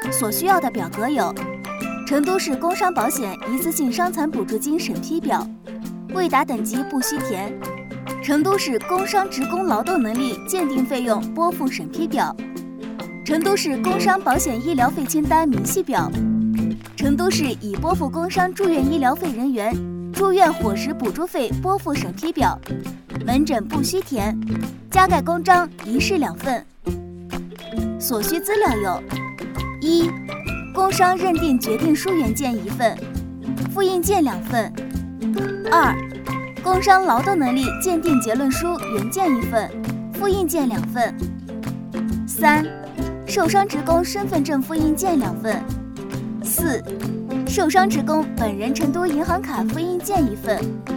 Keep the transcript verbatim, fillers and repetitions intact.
所需要的表格有：成都市工伤保险一次性伤残补助金审批表，未达等级不需填；成都市工伤职工劳动能力鉴定费用拨付审批表，成都市工伤保险医疗费清单明细表，成都市已拨付工伤住院医疗费人员住院伙食补助费拨付审批表，门诊不需填，加盖公章一式两份。所需资料有：一、工伤认定决定书原件一份，复印件两份；二、工伤劳动能力鉴定结论书原件一份，复印件两份；三、受伤职工身份证复印件两份；四、受伤职工本人成都银行卡复印件一份；